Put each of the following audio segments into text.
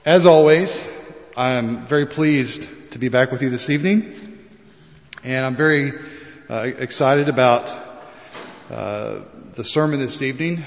As always, I'm very pleased to be back with you this evening, and I'm very excited about the sermon this evening.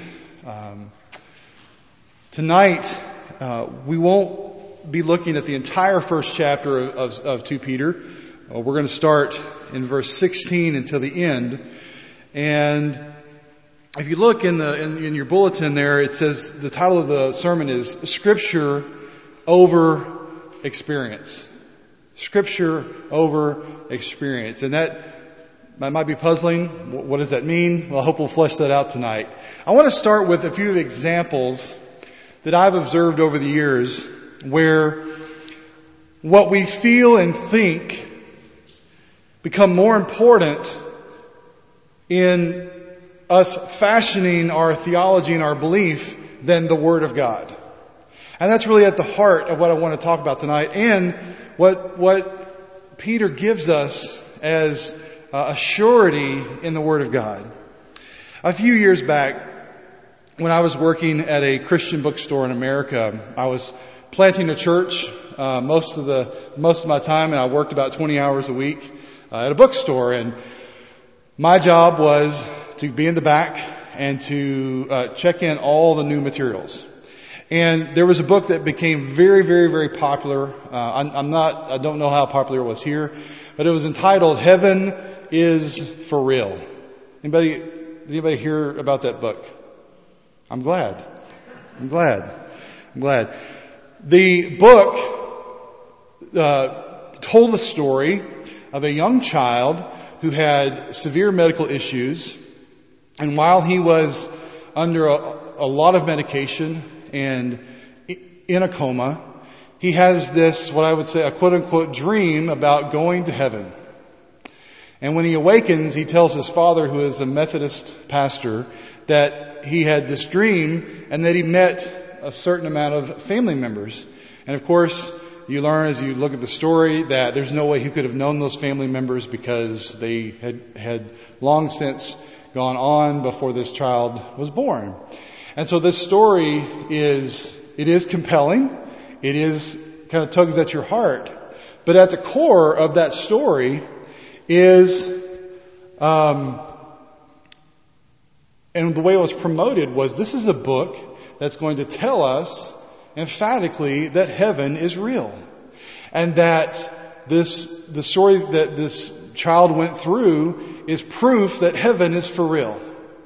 Tonight, we won't be looking at the entire first chapter of 2 Peter. We're going to start in verse 16 until the end. And if you look in your bulletin there, it says the title of the sermon is Scripture over experience. Scripture over experience. And that might be puzzling. What does that mean? Well, I hope we'll flesh that out tonight. I want to start with a few examples that I've observed over the years where what we feel and think become more important in us fashioning our theology and our belief than the Word of God. And that's really at the heart of what I want to talk about tonight, and what Peter gives us as a surety in the Word of God. A few years back, when I was working at a Christian bookstore in America, I was planting a church most of my time, and I worked about 20 hours a week at a bookstore. And my job was to be in the back and to check in all the new materials. And there was a book that became very, very, very popular. I don't know how popular it was here, but it was entitled "Heaven is for Real." Anybody hear about that book? I'm glad. The book told the story of a young child who had severe medical issues, and while he was under a lot of medication and in a coma, he has this, what I would say, a quote-unquote dream about going to heaven. And when he awakens, he tells his father, who is a Methodist pastor, that he had this dream and that he met a certain amount of family members. And of course, you learn as you look at the story that there's no way he could have known those family members because they had long since gone on before this child was born. And so this story is compelling. It is kind of tugs at your heart. But at the core of that story is, and the way it was promoted was, this is a book that's going to tell us emphatically that heaven is real. And that the story that this child went through is proof that heaven is for real.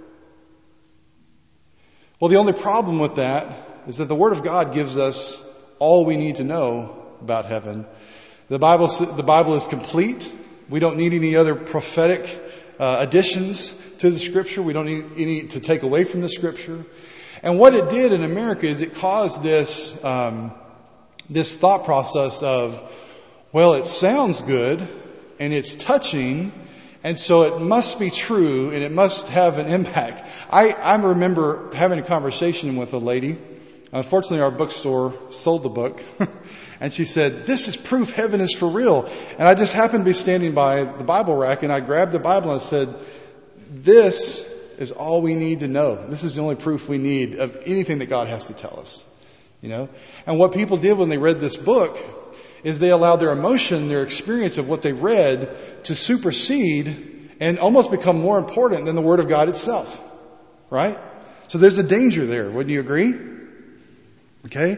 Well, the only problem with that is that the Word of God gives us all we need to know about heaven. The Bible is complete. We don't need any other prophetic additions to the Scripture. We don't need any to take away from the Scripture. And what it did in America is it caused this thought process of, well, it sounds good and it's touching, and so it must be true and it must have an impact. I remember having a conversation with a lady. Unfortunately, our bookstore sold the book. And she said, "This is proof heaven is for real." And I just happened to be standing by the Bible rack, and I grabbed the Bible and said, "This is all we need to know. This is the only proof we need of anything that God has to tell us." You know? And what people did when they read this book is they allowed their emotion, their experience of what they read to supersede and almost become more important than the Word of God itself. Right? So there's a danger there. Wouldn't you agree? Okay?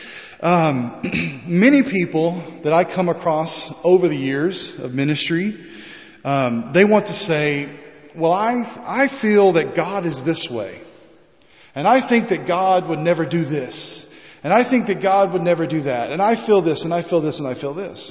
Many people that I come across over the years of ministry, they want to say, well, I feel that God is this way. And I think that God would never do this. And I think that God would never do that. And I feel this, and I feel this, and I feel this.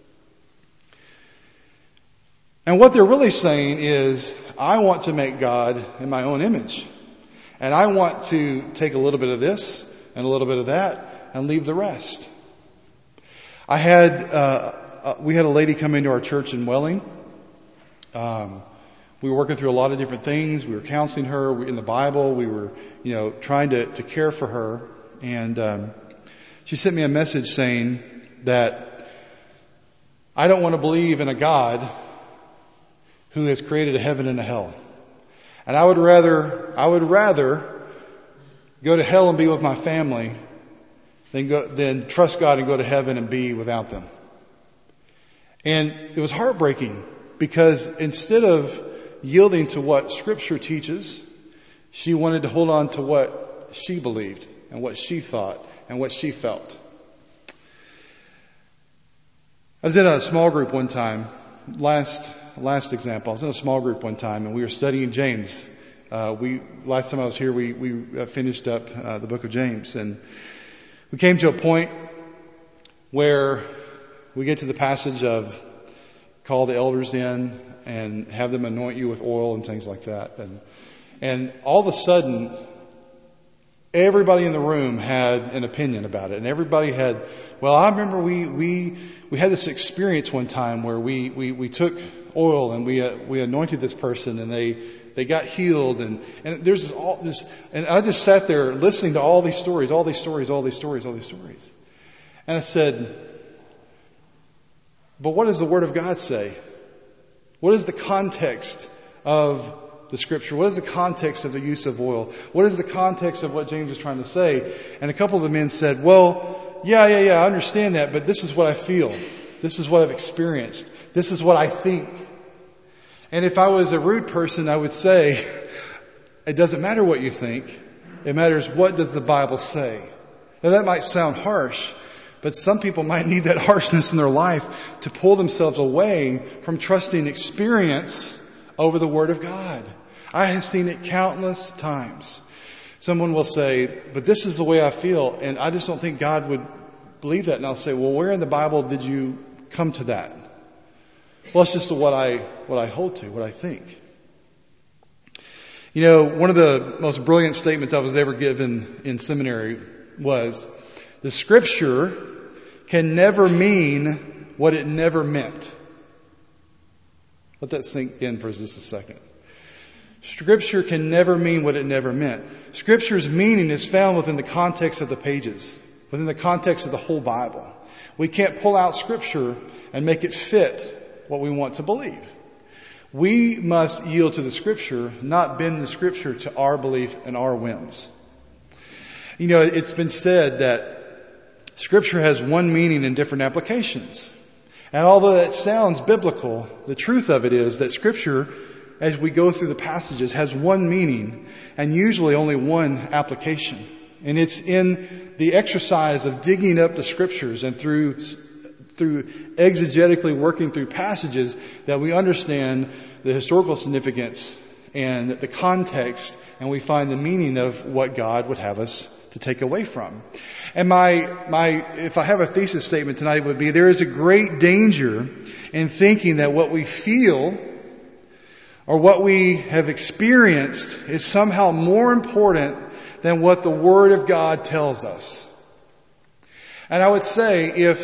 And what they're really saying is, I want to make God in my own image. And I want to take a little bit of this and a little bit of that and leave the rest. We had a lady come into our church in Welling. We were working through a lot of different things. We were counseling her in the Bible. We were, trying to care for her. And she sent me a message saying that I don't want to believe in a God who has created a heaven and a hell. And I would rather go to hell and be with my family than trust God and go to heaven and be without them. And it was heartbreaking because instead of yielding to what Scripture teaches, she wanted to hold on to what she believed and what she thought and what she felt. I was in a small group one time. Last example, I was in a small group one time and we were studying James. Last time I was here, we finished up the book of James, and we came to a point where we get to the passage of call the elders in and have them anoint you with oil and things like that. And all of a sudden, everybody in the room had an opinion about it. And everybody had, well, I remember we had this experience one time where we took oil and we anointed this person and they got healed. And there's all this, and I just sat there listening to all these stories. And I said, but what does the Word of God say? What is the context of the Scripture? What is the context of the use of oil? What is the context of what James is trying to say? And a couple of the men said, well, yeah, I understand that, but this is what I feel. This is what I've experienced. This is what I think. And if I was a rude person, I would say, it doesn't matter what you think. It matters what does the Bible say. Now that might sound harsh, but some people might need that harshness in their life to pull themselves away from trusting experience over the Word of God. I have seen it countless times. Someone will say, but this is the way I feel, and I just don't think God would believe that. And I'll say, well, where in the Bible did you come to that? Well, it's just what I hold to, what I think. You know, one of the most brilliant statements I was ever given in seminary was, the Scripture can never mean what it never meant. Let that sink in for just a second. Scripture can never mean what it never meant. Scripture's meaning is found within the context of the pages, within the context of the whole Bible. We can't pull out Scripture and make it fit what we want to believe. We must yield to the Scripture, not bend the Scripture to our belief and our whims. You know, it's been said that Scripture has one meaning in different applications. And although that sounds biblical, the truth of it is that Scripture, as we go through the passages, has one meaning and usually only one application. And it's in the exercise of digging up the Scriptures and through exegetically working through passages that we understand the historical significance and the context, and we find the meaning of what God would have us to take away from. And if I have a thesis statement tonight, it would be, there is a great danger in thinking that what we feel or what we have experienced is somehow more important than what the Word of God tells us. And I would say,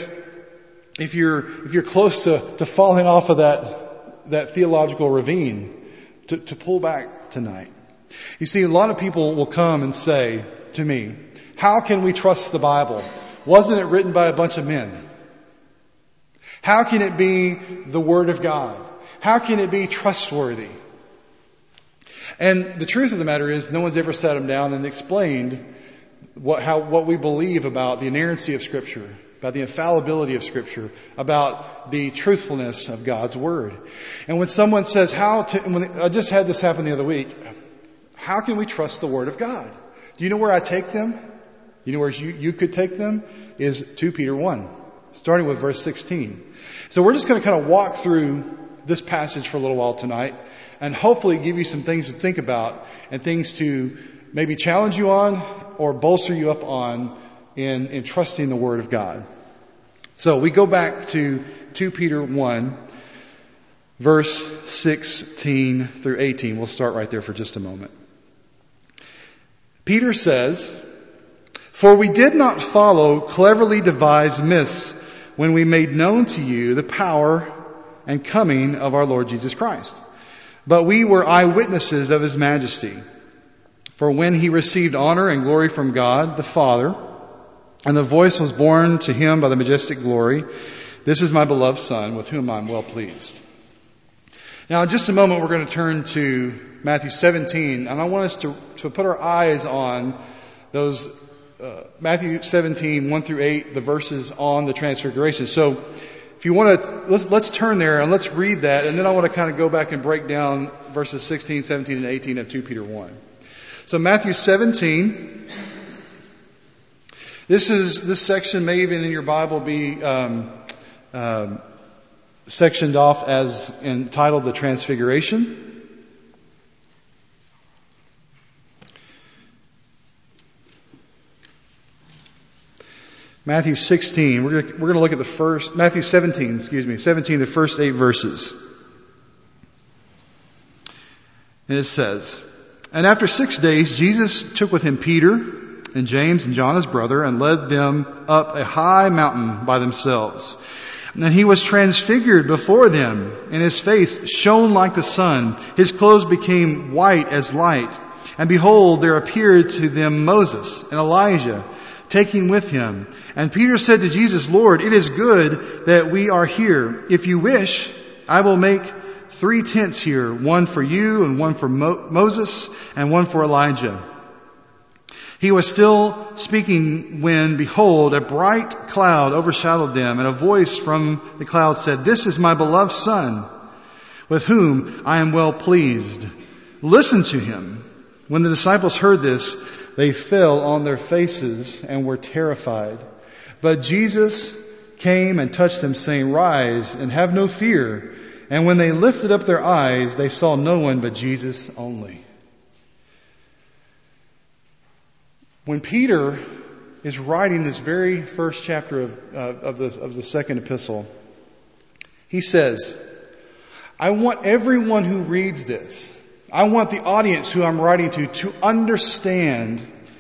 if you're close to falling off of that theological ravine, to pull back tonight. You see, a lot of people will come and say to me, how can we trust the Bible? Wasn't it written by a bunch of men? How can it be the Word of God? How can it be trustworthy? And the truth of the matter is, no one's ever sat them down and explained what we believe about the inerrancy of Scripture, about the infallibility of Scripture, about the truthfulness of God's Word. And when someone says, I just had this happen the other week, how can we trust the Word of God? Do you know where I take them? You know where you could take them? Is 2 Peter 1, starting with verse 16. So we're just going to kind of walk through this passage for a little while tonight and hopefully give you some things to think about and things to maybe challenge you on or bolster you up on in trusting the Word of God. So we go back to 2 Peter 1, verse 16 through 18. We'll start right there for just a moment. Peter says, "For we did not follow cleverly devised myths when we made known to you the power and coming of our Lord Jesus Christ. But we were eyewitnesses of His majesty. For when He received honor and glory from God the Father, and the voice was borne to Him by the majestic glory, 'This is my beloved Son, with whom I am well pleased.'" Now, in just a moment, we're going to turn to Matthew 17, and I want us to put our eyes on those Matthew 17, 1 through 8, the verses on the Transfiguration. So if you want to, let's turn there and let's read that, and then I want to kind of go back and break down verses 16, 17, and 18 of 2 Peter 1. So Matthew 17, this section may even in your Bible be sectioned off as entitled the Transfiguration. Matthew 16, we're going to look at Matthew 17, the first 8 verses. And it says, "And after 6 days, Jesus took with him Peter and James and John his brother and led them up a high mountain by themselves. And he was transfigured before them, and his face shone like the sun. His clothes became white as light. And behold, there appeared to them Moses and Elijah, taking with him. And Peter said to Jesus, 'Lord, it is good that we are here. If you wish, I will make 3 tents here, one for you and one for Moses and one for Elijah.' He was still speaking when, behold, a bright cloud overshadowed them, and a voice from the cloud said, 'This is my beloved Son, with whom I am well pleased. Listen to him.' When the disciples heard this, they fell on their faces and were terrified. But Jesus came and touched them, saying, 'Rise and have no fear.' And when they lifted up their eyes, they saw no one but Jesus only." When Peter is writing this very first chapter of the second epistle, he says, "I want everyone who reads this, I want the audience who I'm writing to understand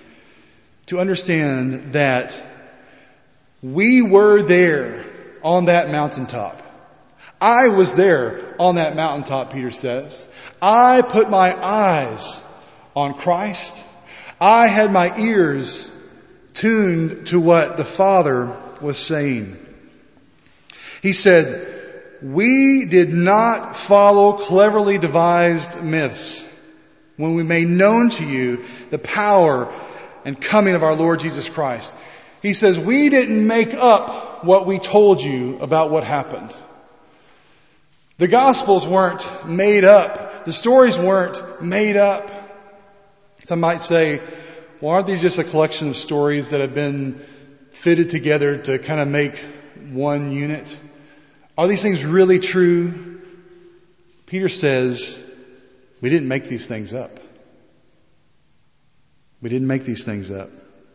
that we were there on that mountaintop. I was there on that mountaintop," Peter says. "I put my eyes on Christ. I had my ears tuned to what the Father was saying." He said, "We did not follow cleverly devised myths when we made known to you the power and coming of our Lord Jesus Christ." He says, we didn't make up what we told you about what happened. The Gospels weren't made up. The stories weren't made up. Some might say, well, aren't these just a collection of stories that have been fitted together to kind of make one unit? Are these things really true? Peter says, we didn't make these things up. We didn't make these things up.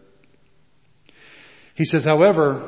He says, however,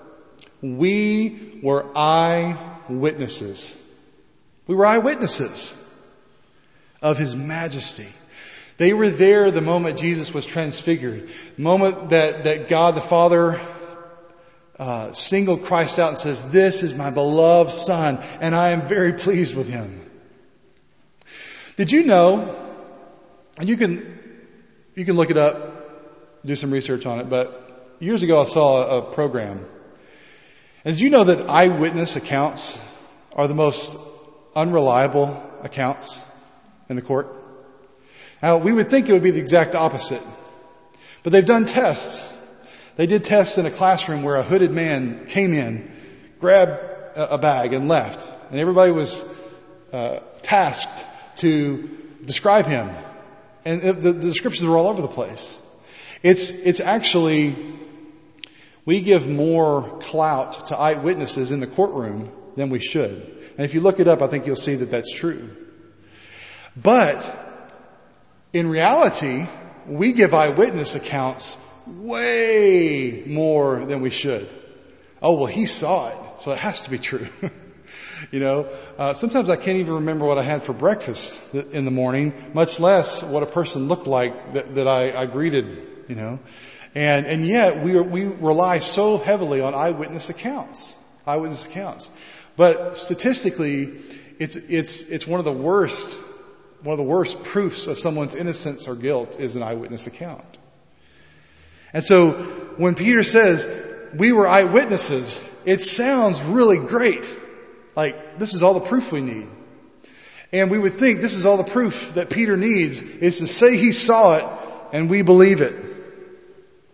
we were eyewitnesses. We were eyewitnesses of His majesty. They were there the moment Jesus was transfigured. The moment that God the Father singled Christ out and says, "This is my beloved Son, and I am very pleased with Him." Did you know, and you can look it up, do some research on it, but years ago I saw a program. And did you know that eyewitness accounts are the most unreliable accounts in the court? Now, we would think it would be the exact opposite. But they've done tests. They did tests in a classroom where a hooded man came in, grabbed a bag and left. And everybody was tasked to describe him. And the descriptions were all over the place. It's actually, we give more clout to eyewitnesses in the courtroom than we should. And if you look it up, I think you'll see that that's true. But in reality, we give eyewitness accounts way more than we should. Oh, well, he saw it, so it has to be true. Sometimes I can't even remember what I had for breakfast in the morning, much less what a person looked like that I greeted, And yet we rely so heavily on eyewitness accounts. But statistically, it's one of the worst proofs of someone's innocence or guilt is an eyewitness account. And so when Peter says we were eyewitnesses, it sounds really great. Like, this is all the proof we need. And we would think this is all the proof that Peter needs is to say he saw it and we believe it.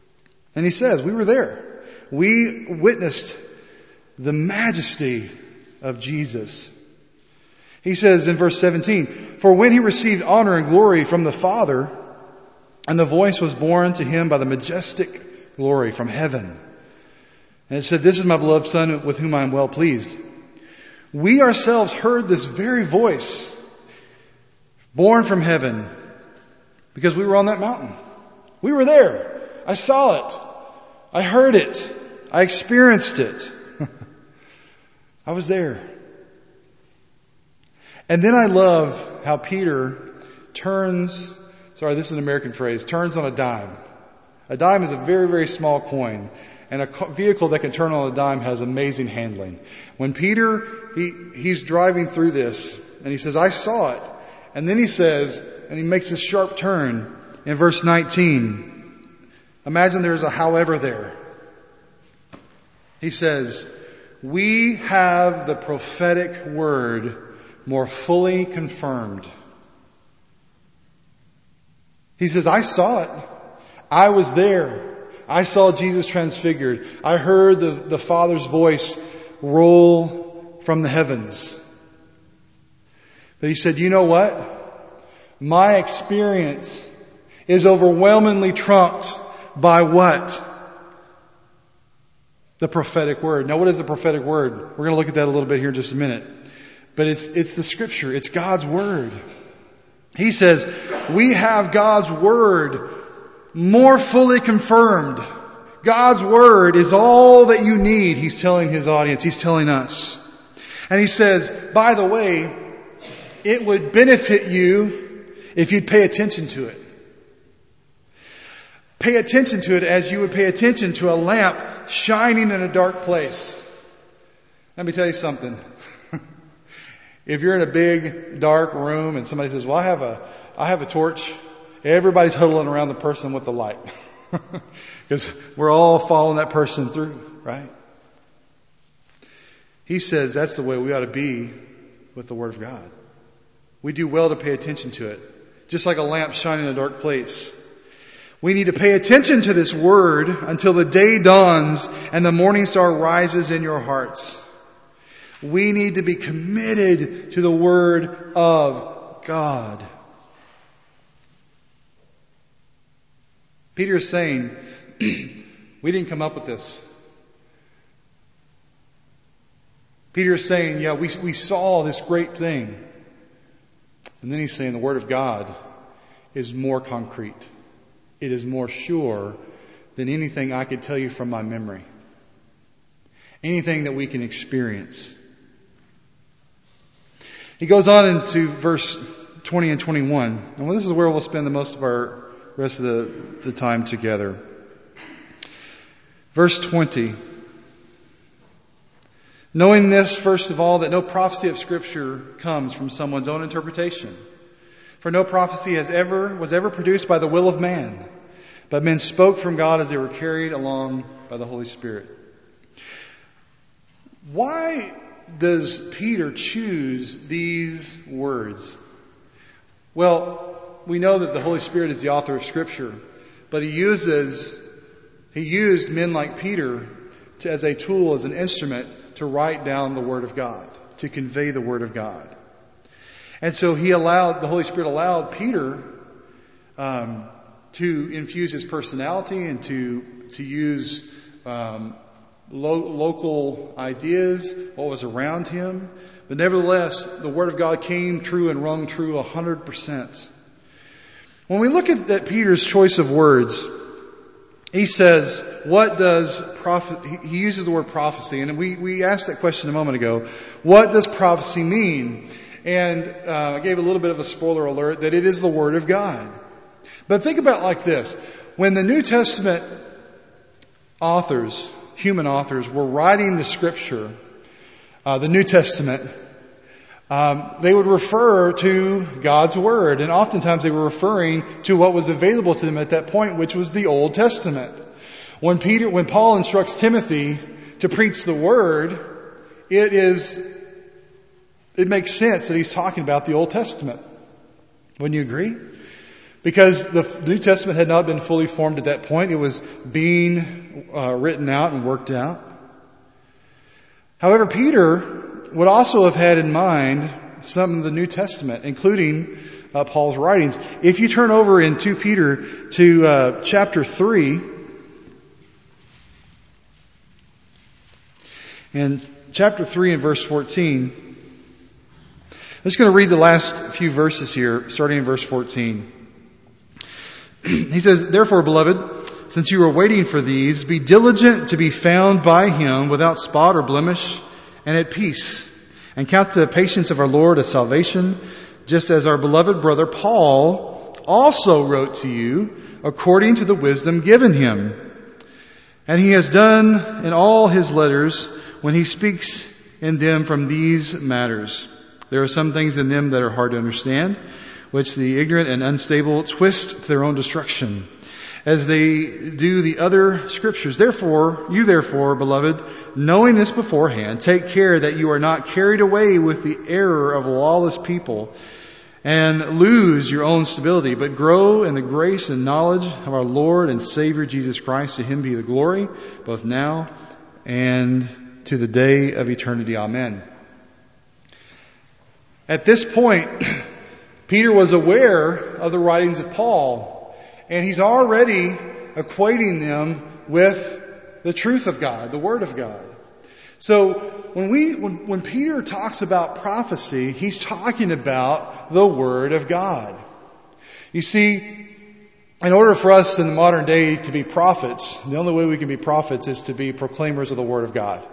And he says, we were there. We witnessed the majesty of Jesus. He says in verse 17, for when he received honor and glory from the Father, and the voice was borne to him by the majestic glory from heaven. And it said, this is my beloved Son with whom I am well pleased. We ourselves heard this very voice born from heaven because we were on that mountain. We were there. I saw it. I heard it. I experienced it. I was there. And then I love how Peter turns, this is an American phrase, turns on a dime. A dime is a very, very small coin. And a vehicle that can turn on a dime has amazing handling. When Peter, he's driving through this, and he says, I saw it. And then he says, and he makes this sharp turn in verse 19. Imagine there's a however there. He says, we have the prophetic word more fully confirmed. He says, I saw it. I was there. I saw Jesus transfigured. I heard the Father's voice roll from the heavens. But he said, you know what? My experience is overwhelmingly trumped by what? The prophetic word. Now, what is the prophetic word? We're going to look at that a little bit here in just a minute. But it's the Scripture. It's God's Word. He says, we have God's Word more fully confirmed. God's Word is all that you need, he's telling his audience. He's telling us. And he says, by the way, it would benefit you if you'd pay attention to it. Pay attention to it as you would pay attention to a lamp shining in a dark place. Let me tell you something. If you're in a big, dark room and somebody says, well, I have a torch, everybody's huddling around the person with the light. Because we're all following that person through, right? He says that's the way we ought to be with the Word of God. We do well to pay attention to it. Just like a lamp shining in a dark place. We need to pay attention to this Word until the day dawns and the morning star rises in your hearts. We need to be committed to the Word of God. Peter is saying, we didn't come up with this. Peter is saying, yeah, we saw this great thing. And then he's saying the Word of God is more concrete. It is more sure than anything I could tell you from my memory. Anything that we can experience. He goes on into verse 20 and 21. And this is where we'll spend the most of our rest of the time together. Verse 20. Knowing this, first of all, that no prophecy of Scripture comes from someone's own interpretation. For no prophecy was ever produced by the will of man, but men spoke from God as they were carried along by the Holy Spirit. Why does Peter choose these words? Well, we know that the Holy Spirit is the author of Scripture, but he used men like Peter as a tool, as an instrument to write down the Word of God, to convey the Word of God. And so the Holy Spirit allowed Peter to infuse his personality and to use local ideas, what was around him. But nevertheless, the Word of God came true and rung true 100%. When we look at Peter's choice of words, he says, he uses the word prophecy. And we asked that question a moment ago. What does prophecy mean? And I gave a little bit of a spoiler alert that it is the Word of God. But think about it like this. When the New Testament authors, human authors, were writing the Scripture, the New Testament, they would refer to God's Word. And oftentimes they were referring to what was available to them at that point, which was the Old Testament. When Paul instructs Timothy to preach the Word, it makes sense that he's talking about the Old Testament. Wouldn't you agree? Because the New Testament had not been fully formed at that point. It was being written out and worked out. However, Peter would also have had in mind some of the New Testament, including Paul's writings. If you turn over in 2 Peter to chapter 3, and chapter 3 and verse 14, I'm just going to read the last few verses here, starting in verse 14. He says, "Therefore, beloved, since you are waiting for these, be diligent to be found by Him without spot or blemish and at peace, and count the patience of our Lord as salvation, just as our beloved brother Paul also wrote to you according to the wisdom given him. And he has done in all his letters when he speaks in them from these matters. There are some things in them that are hard to understand, which the ignorant and unstable twist to their own destruction, as they do the other scriptures. Therefore, beloved, knowing this beforehand, take care that you are not carried away with the error of lawless people and lose your own stability, but grow in the grace and knowledge of our Lord and Savior Jesus Christ. To Him be the glory, both now and to the day of eternity. Amen." At this point, Peter was aware of the writings of Paul, and he's already equating them with the truth of God, the Word of God. So when Peter talks about prophecy, he's talking about the Word of God. You see, in order for us in the modern day to be prophets, the only way we can be prophets is to be proclaimers of the Word of God.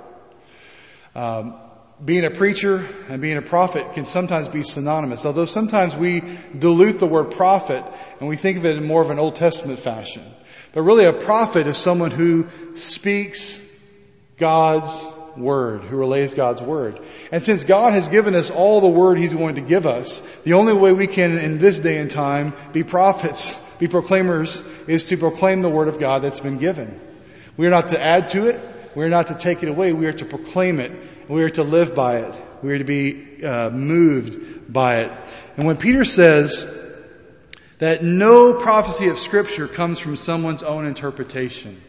Being a preacher and being a prophet can sometimes be synonymous, although sometimes we dilute the word prophet and we think of it in more of an Old Testament fashion. But really a prophet is someone who speaks God's Word, who relays God's Word. And since God has given us all the Word He's going to give us, the only way we can in this day and time be prophets, be proclaimers, is to proclaim the Word of God that's been given. We are not to add to it. We are not to take it away. We are to proclaim it. We are to live by it. We are to be moved by it. And when Peter says that no prophecy of Scripture comes from someone's own interpretation,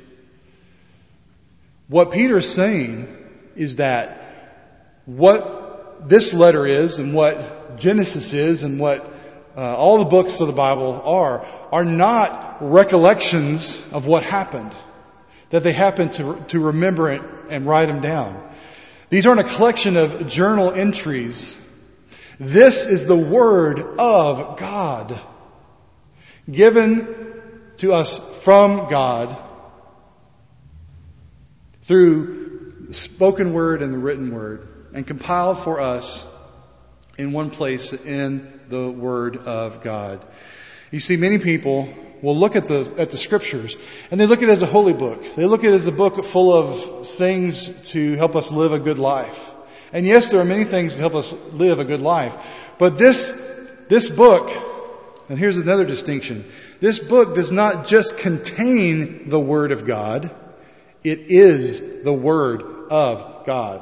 what Peter is saying is that what this letter is and what Genesis is and what all the books of the Bible are not recollections of what happened, that they happen to remember it and write them down. These aren't a collection of journal entries. This is the Word of God, given to us from God through the spoken Word and the written Word, and compiled for us in one place in the Word of God. You see, many people will look at the Scriptures and they look at it as a holy book. They look at it as a book full of things to help us live a good life. And yes, there are many things to help us live a good life. But this book, and here's another distinction, this book does not just contain the Word of God, it is the Word of God.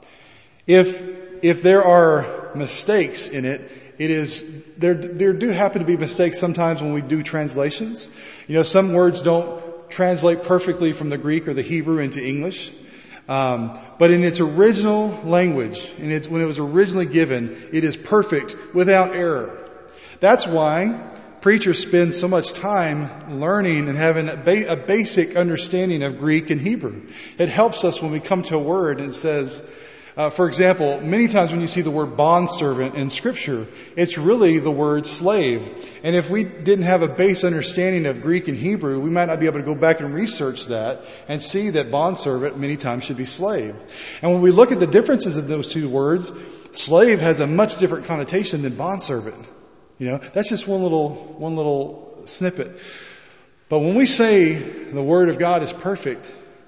If there are mistakes in it, there do happen to be mistakes sometimes when we do translations. You know, some words don't translate perfectly from the Greek or the Hebrew into English. But in its original language, when it was originally given, it is perfect without error. That's why preachers spend so much time learning and having a basic understanding of Greek and Hebrew. It helps us when we come to a word and it says, for example, many times when you see the word bondservant in Scripture, it's really the word slave. And if we didn't have a base understanding of Greek and Hebrew, we might not be able to go back and research that and see that bondservant many times should be slave. And when we look at the differences of those two words, slave has a much different connotation than bondservant. You know, that's just one little snippet. But when we say the Word of God is perfect,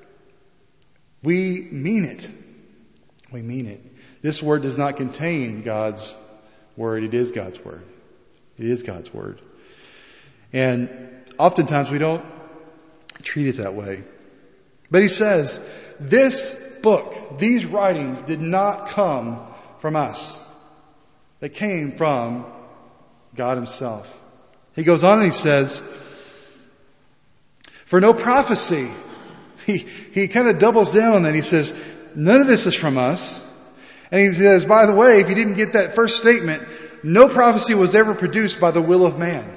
we mean it. We mean it. This word does not contain God's Word. It is God's Word. It is God's Word. And oftentimes we don't treat it that way. But he says, this book, these writings did not come from us. They came from God Himself. He goes on and he says, for no prophecy. He kind of doubles down on that. He says, none of this is from us. And he says, by the way, if you didn't get that first statement, no prophecy was ever produced by the will of man.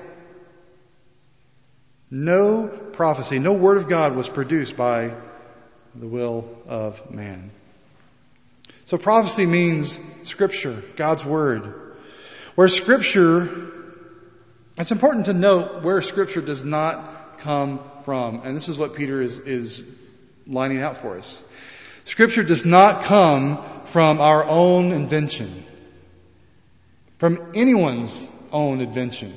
No prophecy, no word of God was produced by the will of man. So prophecy means Scripture, God's Word. Where Scripture, it's important to note where Scripture does not come from. And this is what Peter is lining out for us. Scripture does not come from our own invention, from anyone's own invention.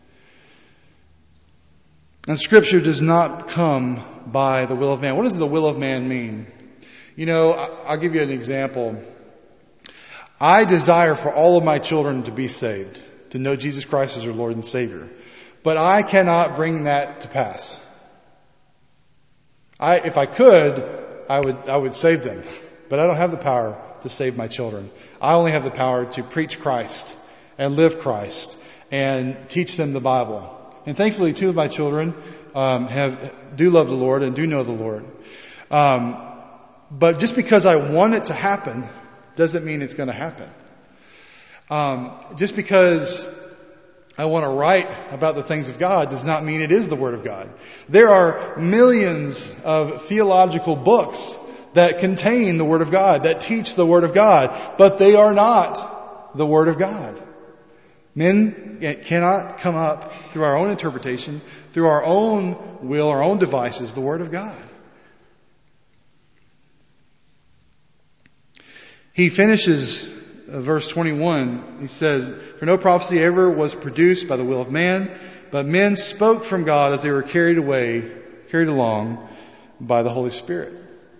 And Scripture does not come by the will of man. What does the will of man mean? You know, I'll give you an example. I desire for all of my children to be saved, to know Jesus Christ as their Lord and Savior. But I cannot bring that to pass. If I could, I would save them. But I don't have the power to save my children. I only have the power to preach Christ and live Christ and teach them the Bible. And thankfully, 2 of my children do love the Lord and do know the Lord. But just because I want it to happen doesn't mean it's going to happen. Just because I want to write about the things of God does not mean it is the Word of God. There are millions of theological books that contain the Word of God, that teach the Word of God, but they are not the Word of God. Men cannot come up through our own interpretation, through our own will, our own devices, the Word of God. He finishes verse 21. He says, for no prophecy ever was produced by the will of man, but men spoke from God as they were carried along by the Holy Spirit.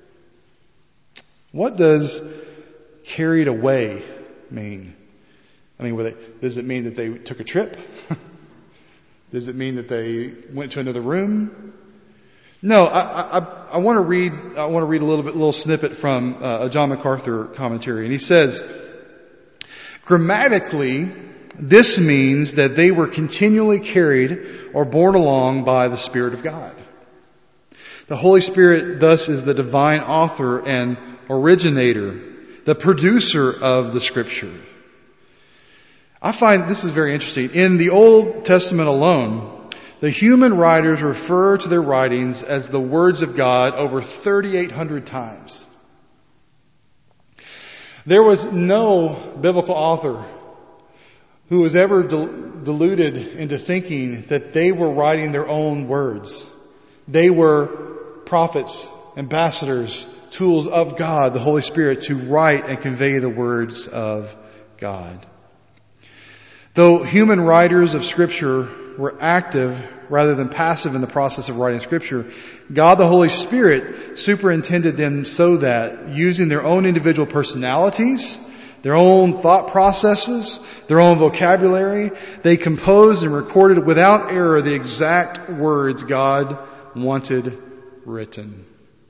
What does carried away mean? I mean, does it mean that they took a trip? Does it mean that they went to another room? No, I want to read a little snippet from a John MacArthur commentary, and he says, grammatically, this means that they were continually carried or borne along by the Spirit of God. The Holy Spirit thus is the divine author and originator, the producer of the Scripture. I find this is very interesting. In the Old Testament alone, the human writers refer to their writings as the words of God over 3,800 times. There was no biblical author who was ever deluded into thinking that they were writing their own words. They were prophets, ambassadors, tools of God, the Holy Spirit, to write and convey the words of God. Though human writers of Scripture were active rather than passive in the process of writing Scripture, God the Holy Spirit superintended them so that, using their own individual personalities, their own thought processes, their own vocabulary, they composed and recorded without error the exact words God wanted written.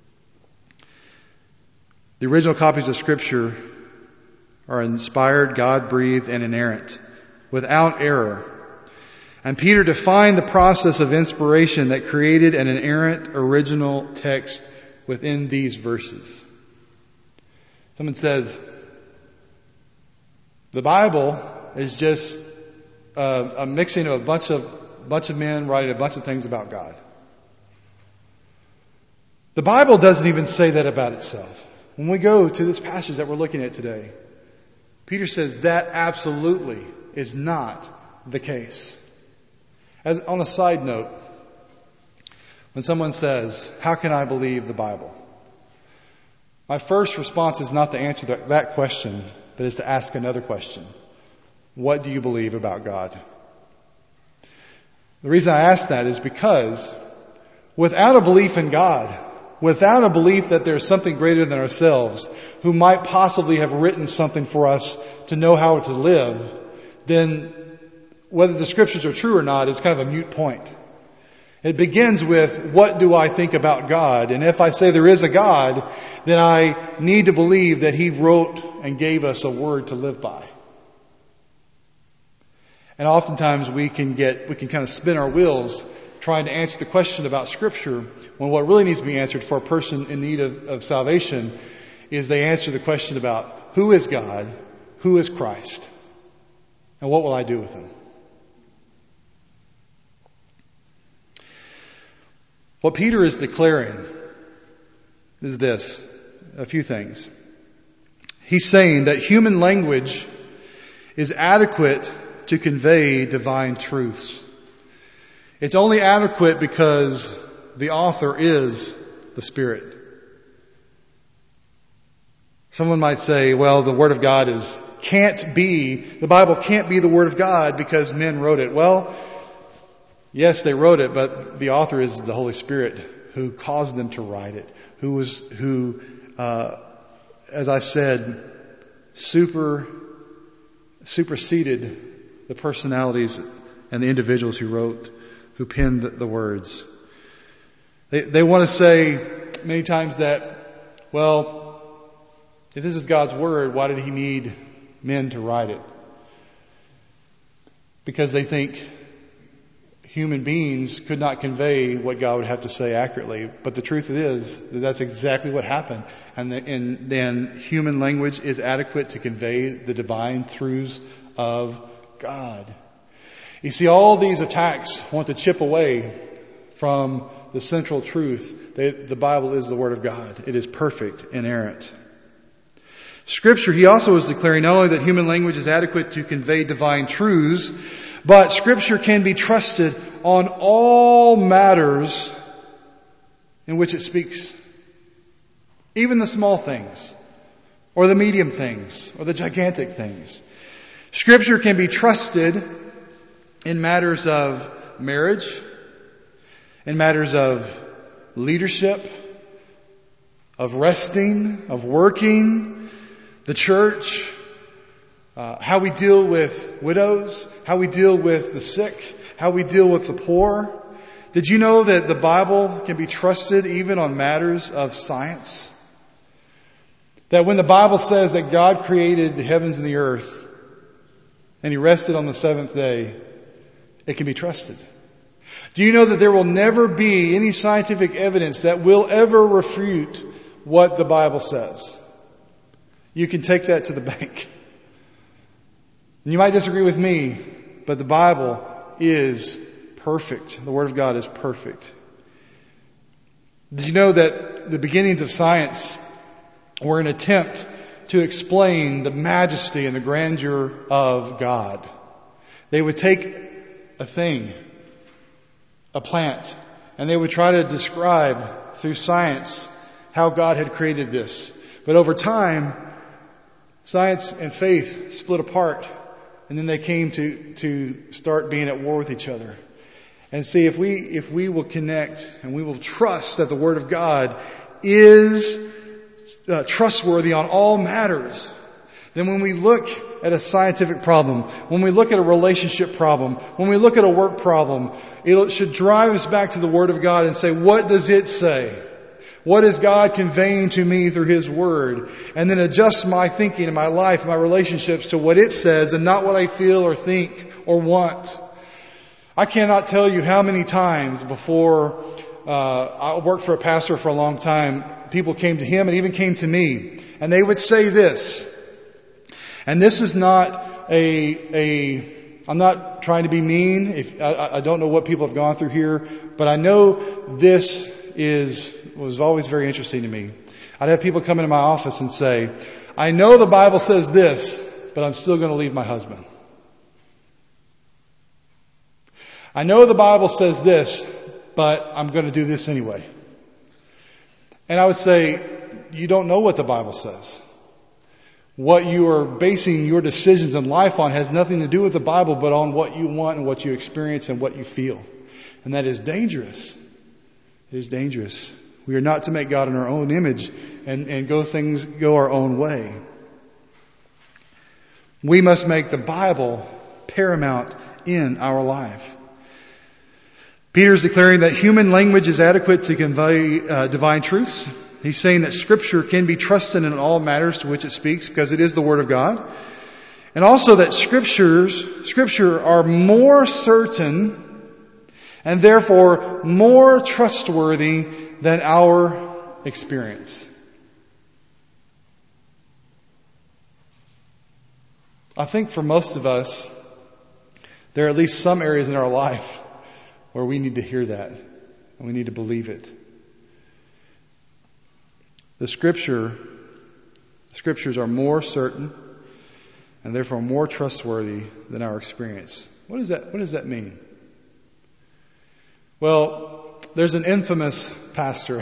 The original copies of Scripture are inspired, God-breathed, and inerrant, without error. And Peter defined the process of inspiration that created an inerrant original text within these verses. Someone says, the Bible is just a mixing of a bunch of men writing a bunch of things about God. The Bible doesn't even say that about itself. When we go to this passage that we're looking at today, Peter says that absolutely is not the case. As on a side note, when someone says, how can I believe the Bible? My first response is not to answer that question, but is to ask another question. What do you believe about God? The reason I ask that is because without a belief in God, without a belief that there's something greater than ourselves who might possibly have written something for us to know how to live, then whether the Scriptures are true or not is kind of a moot point. It begins with, what do I think about God? And if I say there is a God, then I need to believe that He wrote and gave us a word to live by. And oftentimes we can kind of spin our wheels trying to answer the question about Scripture when what really needs to be answered for a person in need of salvation is they answer the question about who is God, who is Christ, and what will I do with him? What Peter is declaring is this, a few things. He's saying that human language is adequate to convey divine truths. It's only adequate because the author is the Spirit. Someone might say, well, the Word of God the Bible can't be the Word of God because men wrote it. Well, yes, they wrote it, but the author is the Holy Spirit who caused them to write it, who as I said, superseded the personalities and the individuals who penned the words. They want to say many times that, well, if this is God's Word, why did He need men to write it? Because they think human beings could not convey what God would have to say accurately. But the truth is that that's exactly what happened. And then human language is adequate to convey the divine truths of God. You see, all these attacks want to chip away from the central truth. The Bible is the Word of God. It is perfect, inerrant. Scripture, he also is declaring not only that human language is adequate to convey divine truths, but Scripture can be trusted on all matters in which it speaks. Even the small things, or the medium things, or the gigantic things. Scripture can be trusted in matters of marriage, in matters of leadership, of resting, of working, the church, how we deal with widows, how we deal with the sick, how we deal with the poor. Did you know that the Bible can be trusted even on matters of science? That when the Bible says that God created the heavens and the earth and He rested on the seventh day, it can be trusted. Do you know that there will never be any scientific evidence that will ever refute what the Bible says? You can take that to the bank. And you might disagree with me, but the Bible is perfect. The Word of God is perfect. Did you know that the beginnings of science were an attempt to explain the majesty and the grandeur of God? They would take a thing, a plant, and they would try to describe through science how God had created this. But over time, science and faith split apart, and then they came to start being at war with each other. And see, if we will connect and we will trust that the Word of God is trustworthy on all matters, then when we look at a scientific problem, when we look at a relationship problem, when we look at a work problem, it should drive us back to the Word of God and say, what does it say? What is God conveying to me through His Word? And then adjust my thinking and my life and my relationships to what it says and not what I feel or think or want. I cannot tell you how many times before I worked for a pastor for a long time, people came to him and even came to me, and they would say this. And this is not I'm not trying to be mean. I don't know what people have gone through here, but I know this was always very interesting to me. I'd have people come into my office and say, I know the Bible says this, but I'm still going to leave my husband. I know the Bible says this, but I'm going to do this anyway. And I would say, you don't know what the Bible says. What you are basing your decisions in life on has nothing to do with the Bible, but on what you want and what you experience and what you feel. And that is dangerous. It is dangerous. We are not to make God in our own image and go our own way. We must make the Bible paramount in our life. Peter is declaring that human language is adequate to convey divine truths. He's saying that Scripture can be trusted in all matters to which it speaks because it is the Word of God. And also that Scripture are more certain and therefore more trustworthy than our experience. I think for most of us, there are at least some areas in our life where we need to hear that and we need to believe it. The Scriptures are more certain and therefore more trustworthy than our experience. What does that mean? Well, there's an infamous pastor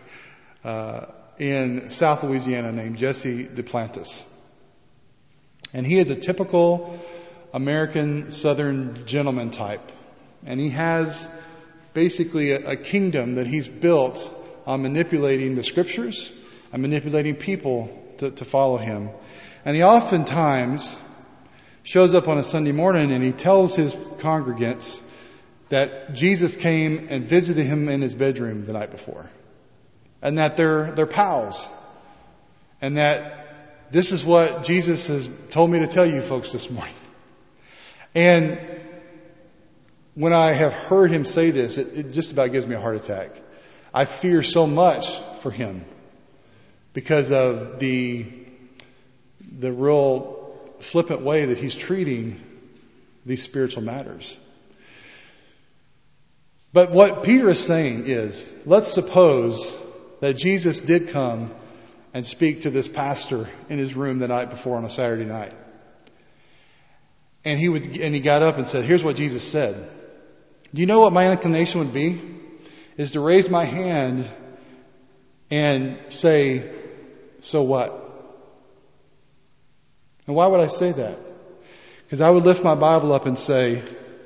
in South Louisiana named Jesse Duplantis. And he is a typical American Southern gentleman type. And he has basically a kingdom that he's built on manipulating the Scriptures and manipulating people to follow him. And he oftentimes shows up on a Sunday morning and he tells his congregants that Jesus came and visited him in his bedroom the night before. And that they're pals. And that this is what Jesus has told me to tell you folks this morning. And when I have heard him say this, it just about gives me a heart attack. I fear so much for him because of the real flippant way that he's treating these spiritual matters. But what Peter is saying is, let's suppose that Jesus did come and speak to this pastor in his room the night before on a Saturday night. And he got up and said, here's what Jesus said. Do you know what my inclination would be? Is to raise my hand and say, so what? And why would I say that? Because I would lift my Bible up and say,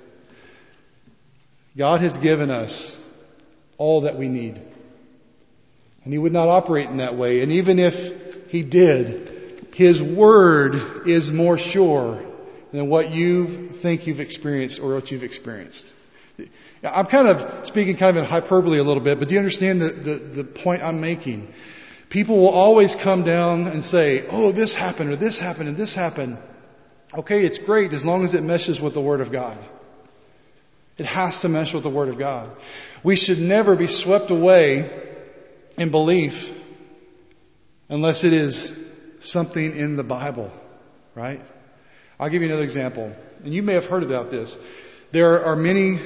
God has given us all that we need. And He would not operate in that way. And even if He did, His Word is more sure than what you think you've experienced or what you've experienced. I'm kind of speaking kind of in hyperbole a little bit, but do you understand the point I'm making? People will always come down and say, oh, this happened or this happened and this happened. Okay, it's great as long as it meshes with the Word of God. It has to mesh with the Word of God. We should never be swept away in belief unless it is something in the Bible, right? I'll give you another example. And you may have heard about this. There are many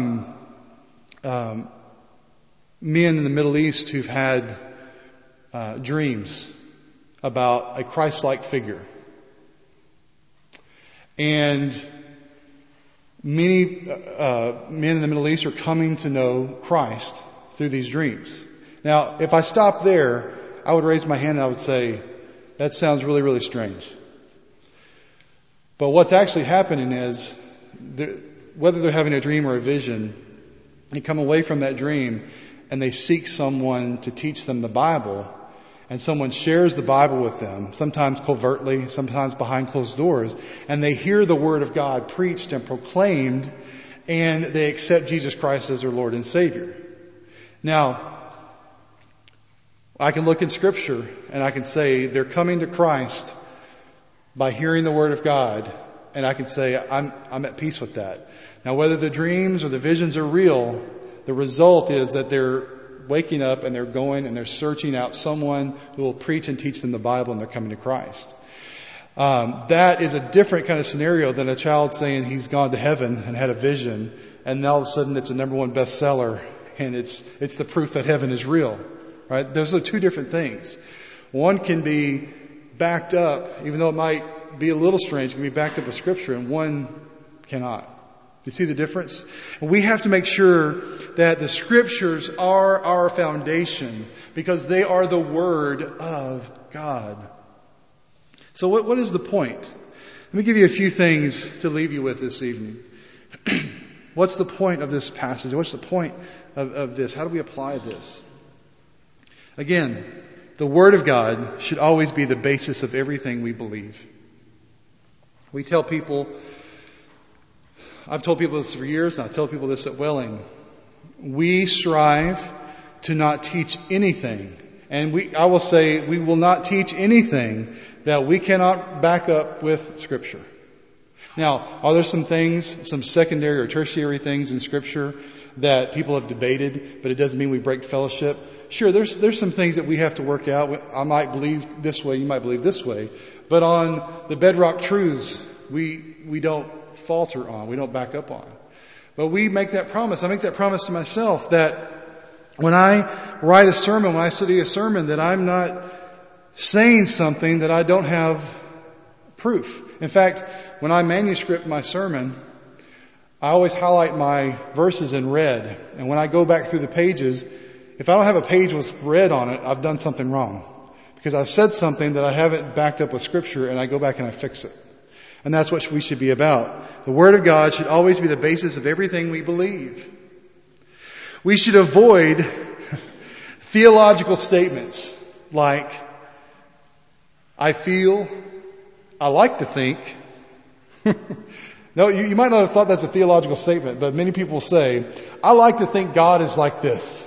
men in the Middle East who've had dreams about a Christ-like figure. And many men in the Middle East are coming to know Christ through these dreams. Now, if I stop there, I would raise my hand and I would say, that sounds really, really strange. But what's actually happening is, whether they're having a dream or a vision, they come away from that dream and they seek someone to teach them the Bible. And someone shares the Bible with them, sometimes covertly, sometimes behind closed doors. And they hear the Word of God preached and proclaimed, and they accept Jesus Christ as their Lord and Savior. Now, I can look in Scripture and I can say they're coming to Christ by hearing the Word of God, and I can say I'm at peace with that. Now, whether the dreams or the visions are real, the result is that they're waking up and they're going and they're searching out someone who will preach and teach them the Bible, and they're coming to Christ. That is a different kind of scenario than a child saying he's gone to heaven and had a vision, and all of a sudden it's a #1 bestseller, and it's the proof that heaven is real. Right? Those are two different things. One can be backed up, even though it might be a little strange, it can be backed up with Scripture, and one cannot. You see the difference? And we have to make sure that the Scriptures are our foundation, because they are the Word of God. So what is the point? Let me give you a few things to leave you with this evening. What's the point of this passage? What's the point of this? How do we apply this? Again, the Word of God should always be the basis of everything we believe. We tell people, I've told people this for years, and I tell people this at Welling. We strive to not teach anything. And I will say we will not teach anything that we cannot back up with Scripture. Now, are there some things, some secondary or tertiary things in Scripture that people have debated, but it doesn't mean we break fellowship? Sure, there's some things that we have to work out. I might believe this way, you might believe this way. But on the bedrock truths, we don't falter on, we don't back up on. But we make that promise. I make that promise to myself that when I write a sermon, when I study a sermon, that I'm not saying something that I don't have proof. In fact, when I manuscript my sermon, I always highlight my verses in red. And when I go back through the pages, if I don't have a page with red on it, I've done something wrong. Because I've said something that I haven't backed up with Scripture, and I go back and I fix it. And that's what we should be about. The Word of God should always be the basis of everything we believe. We should avoid theological statements like, I feel, I like to think. No, you might not have thought that's a theological statement, but many people say, I like to think God is like this.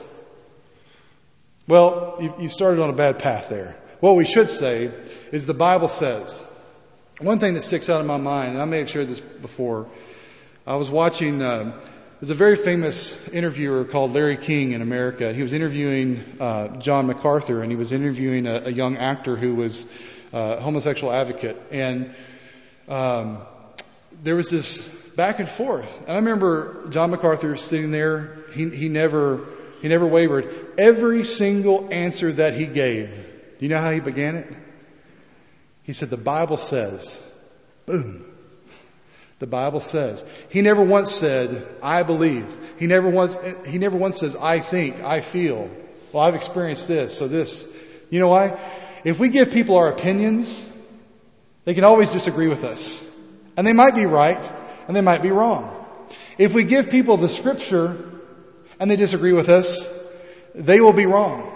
Well, you started on a bad path there. What we should say is the Bible says. One thing that sticks out in my mind, and I may have shared this before, I was watching, there's a very famous interviewer called Larry King in America. He was interviewing John MacArthur, and he was interviewing a young actor who was a homosexual advocate. And there was this back and forth. And I remember John MacArthur sitting there. He never wavered. Every single answer that he gave. Do you know how he began it? He said, the Bible says. Boom. The Bible says. He never once said, I believe. He never once says, I think, I feel. Well, I've experienced this, so this. You know why? If we give people our opinions, they can always disagree with us. And they might be right, and they might be wrong. If we give people the Scripture, and they disagree with us, they will be wrong.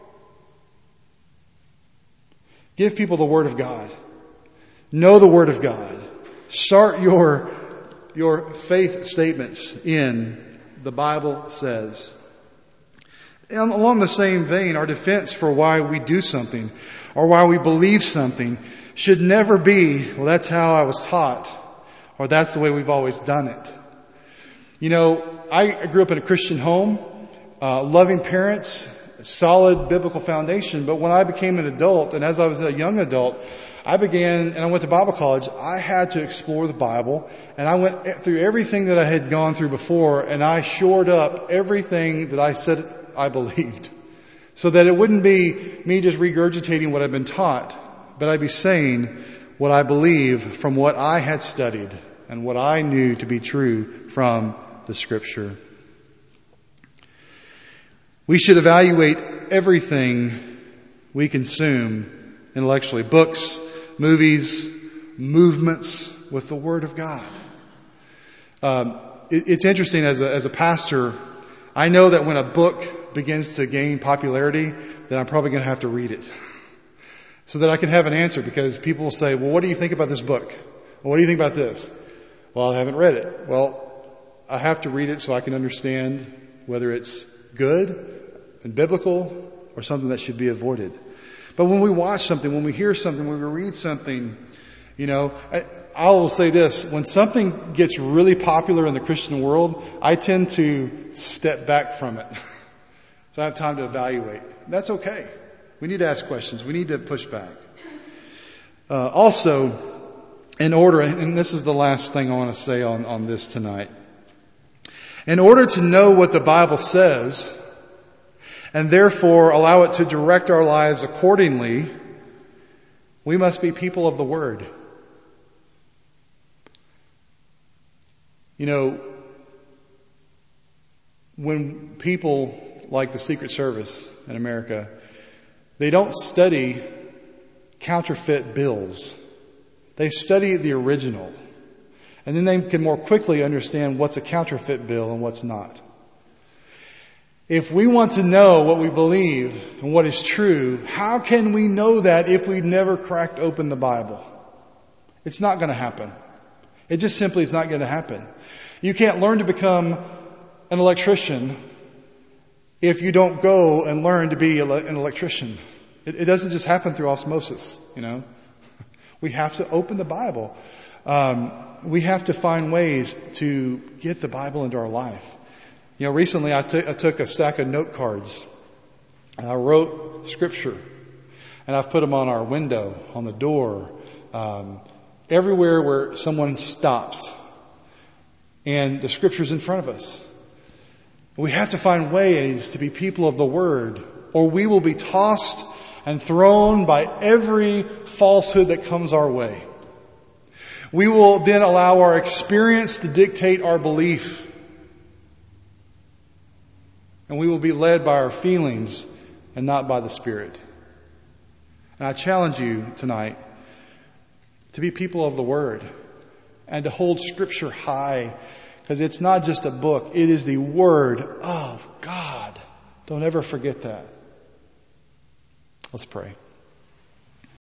Give people the Word of God. Know the Word of God. Start your faith statements in the Bible says. And along the same vein, our defense for why we do something or why we believe something should never be, well, that's how I was taught, or that's the way we've always done it. You know, I grew up in a Christian home, loving parents, solid biblical foundation. But when I became an adult, and as I was a young adult, I went to Bible college. I had to explore the Bible, and I went through everything that I had gone through before, and I shored up everything that I said I believed. So that it wouldn't be me just regurgitating what I've been taught, but I'd be saying what I believe from what I had studied and what I knew to be true from the Scripture. We should evaluate everything we consume intellectually. Books, movies, movements with the Word of God. It's interesting as a pastor, I know that when a book begins to gain popularity, then I'm probably going to have to read it. So that I can have an answer, because people will say, well, what do you think about this book? Well, what do you think about this? Well, I haven't read it. Well, I have to read it so I can understand whether it's good and biblical or something that should be avoided. But when we watch something, when we hear something, when we read something, you know, I will say this, when something gets really popular in the Christian world, I tend to step back from it. So I have time to evaluate. That's okay. We need to ask questions. We need to push back. Also, in order, and this is the last thing I want to say on this tonight. In order to know what the Bible says, and therefore allow it to direct our lives accordingly, we must be people of the Word. You know, when people like the Secret Service in America, they don't study counterfeit bills. They study the original. And then they can more quickly understand what's a counterfeit bill and what's not. If we want to know what we believe and what is true, how can we know that if we've never cracked open the Bible? It's not going to happen. It just simply is not going to happen. You can't learn to become an electrician if you don't go and learn to be an electrician. It doesn't just happen through osmosis, you know. We have to open the Bible. we have to find ways to get the Bible into our life. Recently I took a stack of note cards and I wrote Scripture, and I've put them on our window, on the door, everywhere where someone stops, and the Scripture's in front of us. We have to find ways to be people of the Word, or we will be tossed and thrown by every falsehood that comes our way. We will then allow our experience to dictate our belief. And we will be led by our feelings and not by the Spirit. And I challenge you tonight to be people of the Word and to hold Scripture high, because it's not just a book, it is the Word of God. Don't ever forget that. Let's pray.